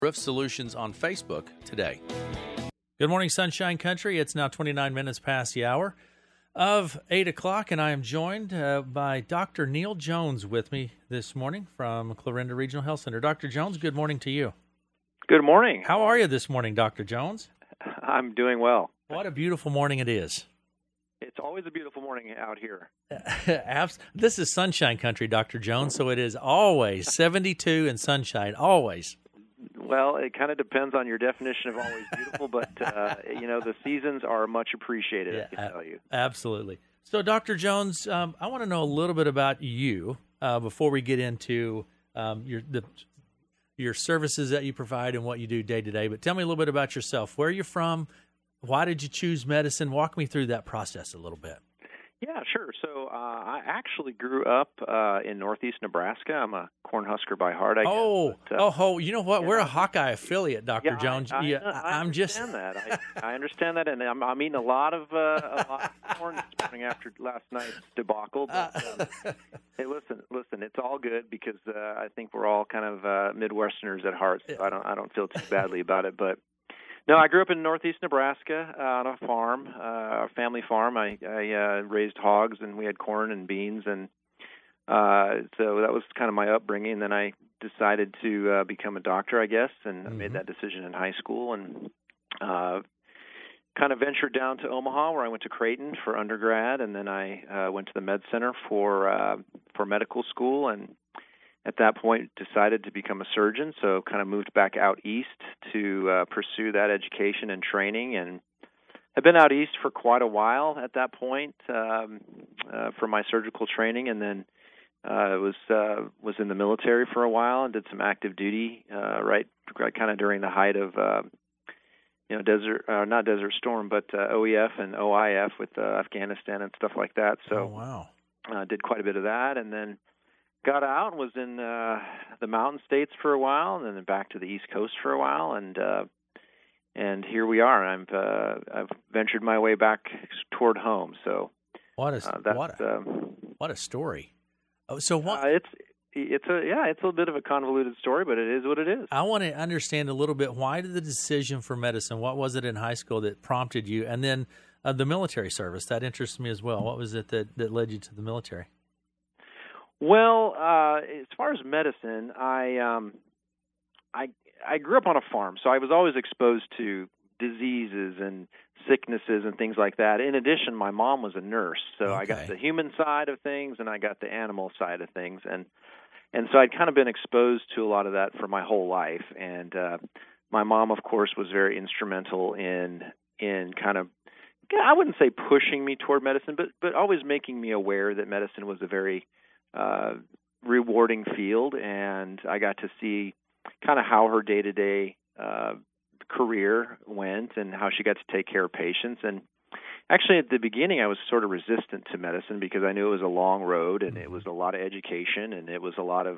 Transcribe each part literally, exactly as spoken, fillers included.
Roof Solutions on Facebook today. Good morning, Sunshine Country. It's now twenty-nine minutes past the hour of eight o'clock, and I am joined uh, by Doctor Neil Jones with me this morning from Clarinda Regional Health Center. Doctor Jones, good morning to you. Good morning. How are you this morning, Doctor Jones? I'm doing well. What a beautiful morning it is. It's always a beautiful morning out here. This is Sunshine Country, Doctor Jones, so it is always seventy-two and sunshine, always. Well, it kind of depends on your definition of always beautiful, but, uh, you know, the seasons are much appreciated, Yeah, I can tell you. Absolutely. So, Doctor Jones, um, I want to know a little bit about you uh, before we get into um, your the, your services that you provide and what you do day to day. But tell me a little bit about yourself. Where are you from? Why did you choose medicine? Walk me through that process a little bit. Yeah, sure. So uh, I actually grew up uh, in northeast Nebraska. I'm a Cornhusker by heart, I oh, guess. But, uh, oh, oh, you know what? yeah. We're a Hawkeye affiliate, Doctor yeah, Jones. I, I, yeah, I I'm just understand that. I, I understand that, and I'm, I'm eating a lot of uh, a lot of corn this morning after last night's debacle. But, um, hey, listen, listen, it's all good because uh, I think we're all kind of uh, Midwesterners at heart, so I don't I don't feel too badly about it, but. No, I grew up in northeast Nebraska uh, on a farm, uh, a family farm. I, I uh, raised hogs, and we had corn and beans, and uh, so that was kind of my upbringing. Then I decided to uh, become a doctor, I guess, and mm-hmm. I made that decision in high school, and uh, kind of ventured down to Omaha, where I went to Creighton for undergrad, and then I uh, went to the Med Center for uh, for medical school, and at that point decided to become a surgeon, so kind of moved back out east to uh, pursue that education and training, and I've been out east for quite a while at that point um, uh, for my surgical training, and then uh, was uh, was in the military for a while and did some active duty uh, right, right kind of during the height of uh, you know desert uh, not Desert Storm, but uh, O E F and O I F with uh, Afghanistan and stuff like that. So oh, wow, uh, did quite a bit of that, and then. Got out and was in uh, the mountain states for a while, and then back to the East Coast for a while, and uh, and here we are. I'm uh, I've ventured my way back toward home. So what a uh, that's, what a, um, what a story! Oh, so what? Uh, it's it's a yeah, it's a bit of a convoluted story, but it is what it is. I want to understand a little bit. Why did the decision for medicine? What was it in high school that prompted you, and then uh, the military service that interests me as well. What was it that, that led you to the military? Well, uh, as far as medicine, I um, I I grew up on a farm, so I was always exposed to diseases and sicknesses and things like that. In addition, my mom was a nurse, so okay. I got the human side of things and I got the animal side of things, and and so I'd kind of been exposed to a lot of that for my whole life. And uh, my mom, of course, was very instrumental in in kind of I wouldn't say pushing me toward medicine, but but always making me aware that medicine was a very Uh, rewarding field, and I got to see kind of how her day-to-day uh, career went and how she got to take care of patients. And actually, at the beginning, I was sort of resistant to medicine because I knew it was a long road, and it was a lot of education, and it was a lot of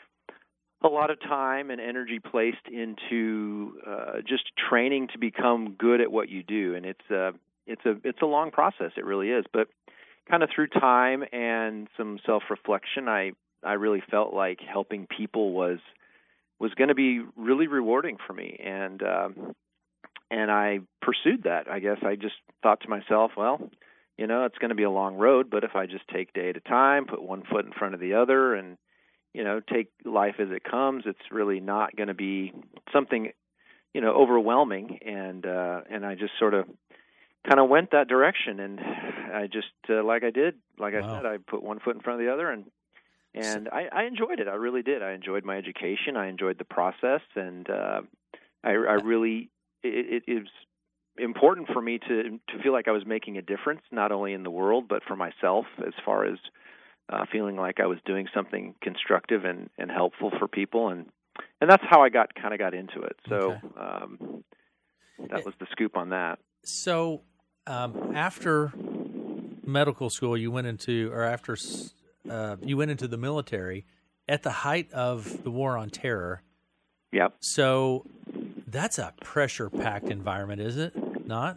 a lot of time and energy placed into uh, just training to become good at what you do. And it's a it's a it's a long process. It really is, but kind of through time and some self-reflection, I, I really felt like helping people was was going to be really rewarding for me, and um, and I pursued that. I guess I just thought to myself, well, you know, it's going to be a long road, but if I just take day at a time, put one foot in front of the other, and you know, take life as it comes, it's really not going to be something, you know, overwhelming. And uh, and I just sort of kind of went that direction, and I just uh, like I did, like I wow. said, I put one foot in front of the other, and and I, I enjoyed it. I really did. I enjoyed my education. I enjoyed the process, and uh, I, I really it, it is important for me to to feel like I was making a difference, not only in the world but for myself, as far as uh, feeling like I was doing something constructive and, and helpful for people, and and that's how I got kind of got into it. So okay. um, that was the scoop on that. So. Um, after medical school, you went into, or after uh, you went into the military at the height of the War on Terror. Yep. So that's a pressure-packed environment, is it not?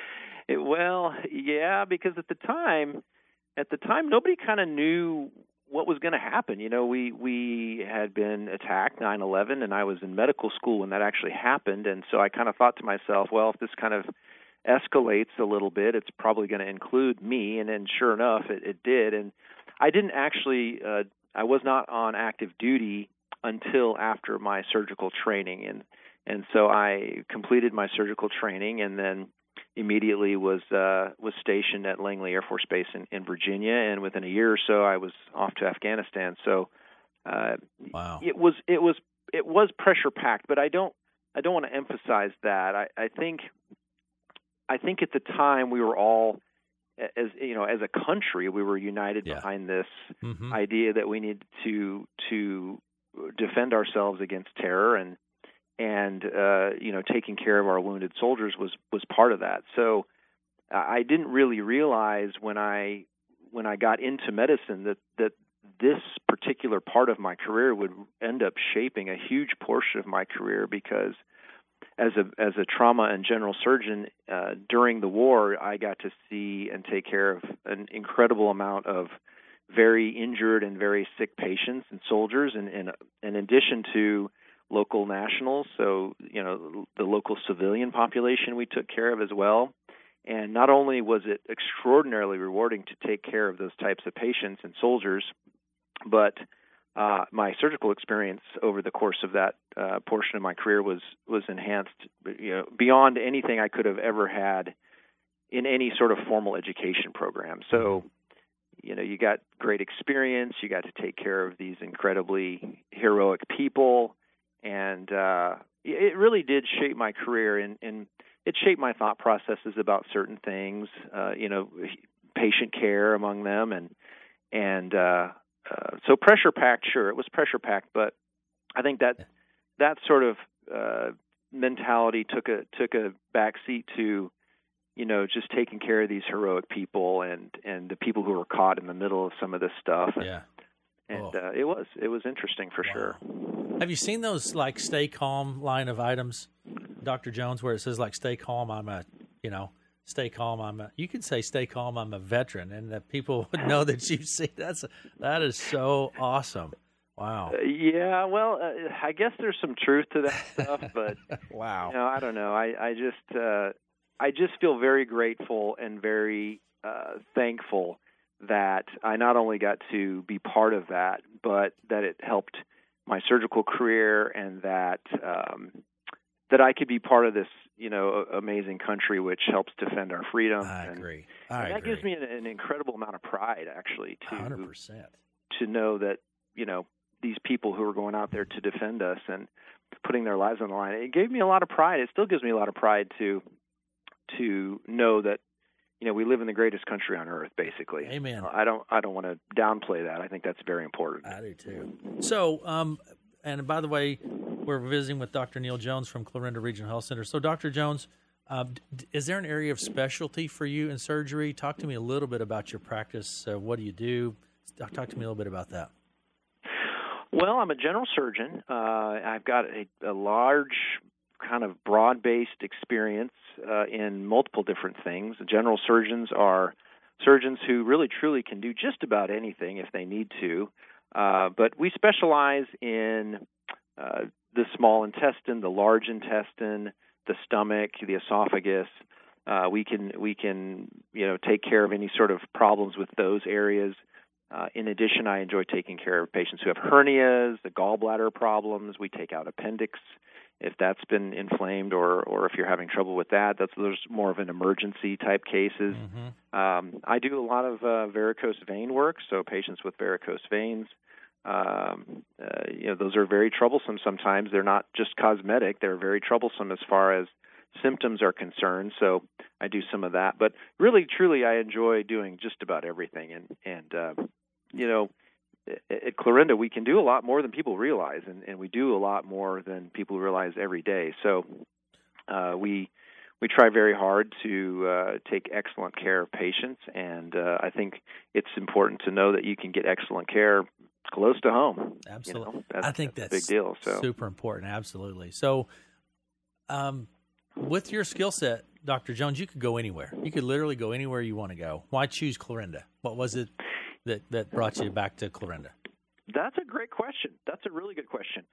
it, well, yeah, because at the time, at the time, nobody kind of knew what was going to happen. You know, we we had been attacked nine eleven, and I was in medical school when that actually happened, and so I kind of thought to myself, well, if this kind of escalates a little bit, it's probably going to include me, and then sure enough, it, it did. And I didn't actually, uh, I was not on active duty until after my surgical training, and and so I completed my surgical training, and then immediately was uh, was stationed at Langley Air Force Base in, in Virginia, and within a year or so, I was off to Afghanistan. So uh, wow. it was it was it was pressure packed, but I don't I don't want to emphasize that. I, I think I think at the time we were all, as you know, as a country, we were united yeah. behind this mm-hmm. idea that we needed to to defend ourselves against terror, and and uh, you know, taking care of our wounded soldiers was was part of that. So uh, I didn't really realize when I when I got into medicine that that this particular part of my career would end up shaping a huge portion of my career, because as a as a trauma and general surgeon uh, during the war, I got to see and take care of an incredible amount of very injured and very sick patients and soldiers, and, and, and in addition to local nationals, so you know the local civilian population we took care of as well. And not only was it extraordinarily rewarding to take care of those types of patients and soldiers, but uh, my surgical experience over the course of that uh, portion of my career was was enhanced, you know, beyond anything I could have ever had in any sort of formal education program. So, you know, you got great experience. You got to take care of these incredibly heroic people, and uh, it really did shape my career, and, and it shaped my thought processes about certain things. Uh, you know, patient care among them, and and uh, uh, so pressure packed. Sure, it was pressure packed, but I think that that sort of uh, mentality took a took a backseat to, you know, just taking care of these heroic people and, and the people who were caught in the middle of some of this stuff. And, yeah. And oh. uh, it was it was interesting for wow. sure. Have you seen those like stay calm line of items, Doctor Jones, where it says like stay calm, I'm a, you know, stay calm, I'm a, you could say stay calm, I'm a veteran, and that people would know that you see. That's that is so awesome. Wow. Uh, yeah, well, uh, I guess there's some truth to that stuff, but wow. You know, I don't know. I, I just uh, I just feel very grateful and very uh, thankful that I not only got to be part of that, but that it helped my surgical career, and that um, that I could be part of this, you know, amazing country which helps defend our freedom. I and, agree. I and that agree. gives me an, an incredible amount of pride, actually, to one hundred percent. to know that, you know, these people who are going out there to defend us and putting their lives on the line. It gave me a lot of pride. It still gives me a lot of pride to to know that, you know, we live in the greatest country on earth, basically. Amen. I don't I don't want to downplay that. I think that's very important. I do too. So, um, and by the way, we're visiting with Doctor Neil Jones from Clarinda Regional Health Center. So, Doctor Jones, uh, d- is there an area of specialty for you in surgery? Talk to me a little bit about your practice. Uh, what do you do? Talk to me a little bit about that. Well, I'm a general surgeon. Uh, I've got a, a large, kind of broad-based experience uh, in multiple different things. General surgeons are surgeons who really, truly can do just about anything if they need to. Uh, but we specialize in uh, the small intestine, the large intestine, the stomach, the esophagus. Uh, we can we can you know take care of any sort of problems with those areas. Uh, in addition, I enjoy taking care of patients who have hernias, the gallbladder problems. We take out appendix if that's been inflamed, or, or if you're having trouble with that. That's those more of an emergency type cases. Mm-hmm. Um, I do a lot of uh, varicose vein work, so patients with varicose veins. Um, uh, you know, those are very troublesome sometimes. They're not just cosmetic; they're very troublesome as far as symptoms are concerned. So I do some of that, but really, truly, I enjoy doing just about everything. And and uh, you know, at Clarinda, we can do a lot more than people realize, and, and we do a lot more than people realize every day. So uh, we we try very hard to uh, take excellent care of patients, and uh, I think it's important to know that you can get excellent care close to home. Absolutely, you know, that's, I think that's, that's a big deal. So super important. Absolutely. So, um, with your skill set, Doctor Jones, you could go anywhere. You could literally go anywhere you want to go. Why choose Clarinda? What was it? that, that brought you back to Clarinda? That's a great question. That's a really good question.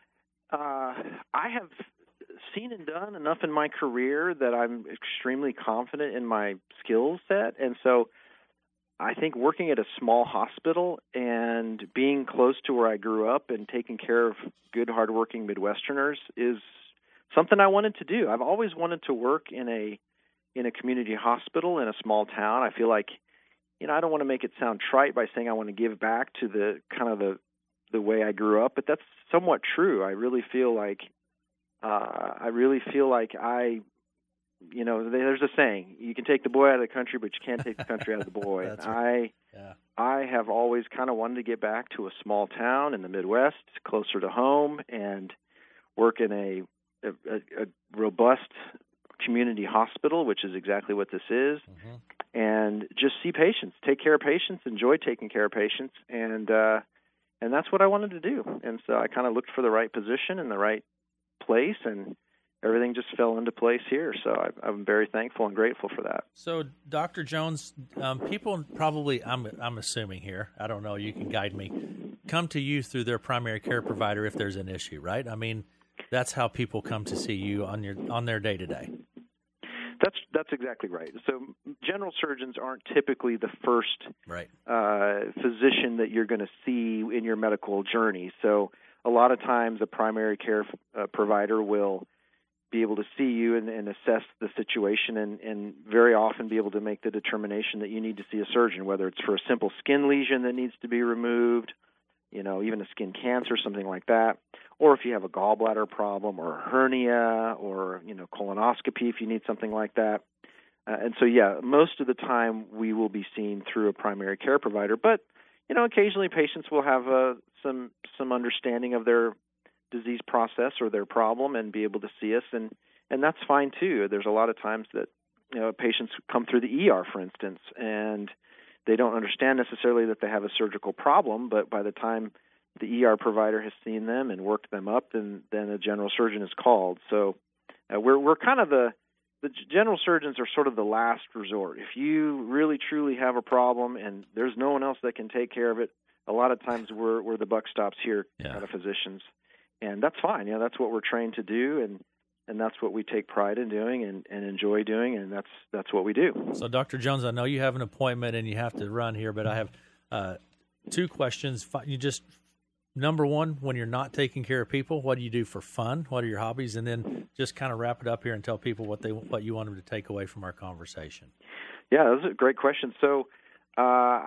Uh, I have seen and done enough in my career that I'm extremely confident in my skill set. And so I think working at a small hospital and being close to where I grew up and taking care of good, hardworking Midwesterners is something I wanted to do. I've always wanted to work in a in a community hospital in a small town. I feel like, you know, I don't want to make it sound trite by saying I want to give back to the kind of the the way I grew up, but that's somewhat true. I really feel like uh, I really feel like I, you know, there's a saying: you can take the boy out of the country, but you can't take the country out of the boy. That's right. I yeah. I have always kind of wanted to get back to a small town in the Midwest, closer to home, and work in a a, a robust community hospital, which is exactly what this is. Mm-hmm. And just see patients, take care of patients, enjoy taking care of patients, and uh, and that's what I wanted to do. And so I kind of looked for the right position in the right place, and everything just fell into place here. So I, I'm very thankful and grateful for that. So, Doctor Jones, um, people probably, I'm I'm assuming here, I don't know, you can guide me, come to you through their primary care provider if there's an issue, right? I mean, that's how people come to see you on your on their day to day. That's that's exactly right. So general surgeons aren't typically the first right. uh, physician that you're going to see in your medical journey. So a lot of times a primary care uh, provider will be able to see you and, and assess the situation and, and very often be able to make the determination that you need to see a surgeon, whether it's for a simple skin lesion that needs to be removed, you know, even a skin cancer, something like that, or if you have a gallbladder problem or a hernia or, you know, colonoscopy if you need something like that. Uh, and so, yeah, most of the time we will be seen through a primary care provider, but, you know, occasionally patients will have uh, some some understanding of their disease process or their problem and be able to see us, and, and that's fine too. There's a lot of times that, you know, patients come through the E R, for instance, and they don't understand necessarily that they have a surgical problem, but by the time the E R provider has seen them and worked them up, then then a general surgeon is called. So uh, we're we're kind of the the general surgeons are sort of the last resort. If you really truly have a problem and there's no one else that can take care of it, a lot of times we're we're the buck stops here yeah. kind of physicians, and that's fine. You know, that's what we're trained to do, and and that's what we take pride in doing and, and enjoy doing, and that's that's what we do. So, Doctor Jones, I know you have an appointment and you have to run here, but I have uh, two questions. You just number one, when you're not taking care of people, what do you do for fun? What are your hobbies? And then just kind of wrap it up here and tell people what they what you want them to take away from our conversation. Yeah, that's a great question. So, uh,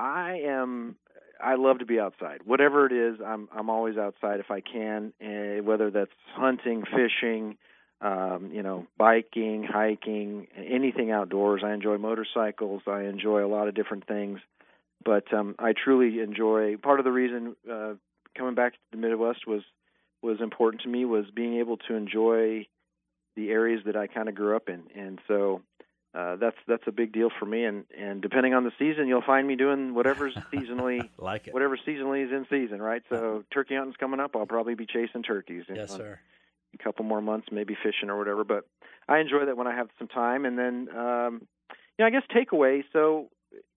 I am. I love to be outside. Whatever it is, I'm I'm always outside if I can. Uh, whether that's hunting, fishing, um, you know, biking, hiking, anything outdoors. I enjoy motorcycles. I enjoy a lot of different things. But um, I truly enjoy. Part of the reason uh, coming back to the Midwest was was important to me was being able to enjoy the areas that I kind of grew up in, and so. Uh, that's that's a big deal for me, and, and depending on the season, you'll find me doing whatever's seasonally, like it. whatever seasonally is in season, right? So turkey hunting's coming up. I'll probably be chasing turkeys. Yes, sir. A couple more months, maybe fishing or whatever. But I enjoy that when I have some time. And then, um, you know, I guess takeaway. So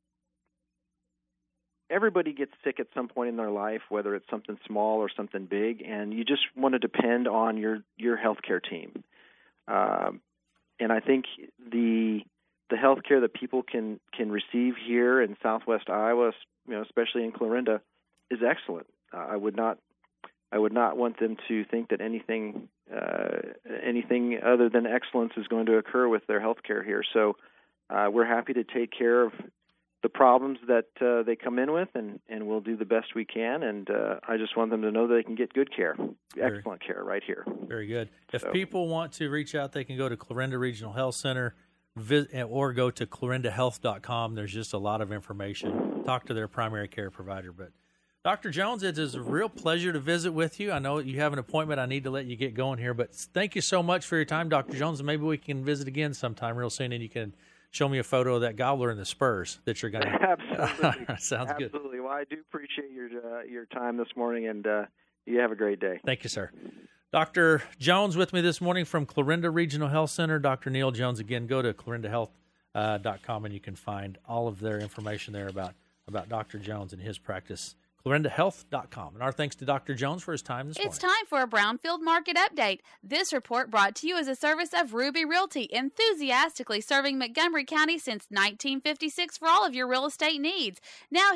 everybody gets sick at some point in their life, whether it's something small or something big, and you just want to depend on your your healthcare team. Um, And I think the the health care that people can, can receive here in Southwest Iowa, you know, especially in Clarinda, is excellent. Uh, I would not I would not want them to think that anything uh, anything other than excellence is going to occur with their health care here. So uh, we're happy to take care of the problems that uh, they come in with, and, and we'll do the best we can. And uh, I just want them to know that they can get good care, Very, excellent care right here. Very good. If so. people want to reach out, they can go to Clarinda Regional Health Center visit, or go to clarinda health dot com. There's just a lot of information. Talk to their primary care provider. But Doctor Jones, it is a real pleasure to visit with you. I know you have an appointment. I need to let you get going here, but thank you so much for your time, Doctor Jones, and maybe we can visit again sometime real soon, and you can show me a photo of that gobbler and the spurs that you're going to. Absolutely. Sounds Absolutely. good. Absolutely. Well, I do appreciate your uh, your time this morning, and uh, you have a great day. Thank you, sir. Doctor Jones with me this morning from Clarinda Regional Health Center. Doctor Neil Jones. Again, go to clarinda health dot com, and you can find all of their information there about about Doctor Jones and his practice. Clarinda Health dot com. And our thanks to Doctor Jones for his time this It's morning. time for a Brownfield Market Update. This report brought to you as a service of Ruby Realty, enthusiastically serving Montgomery County since nineteen fifty-six for all of your real estate needs. Now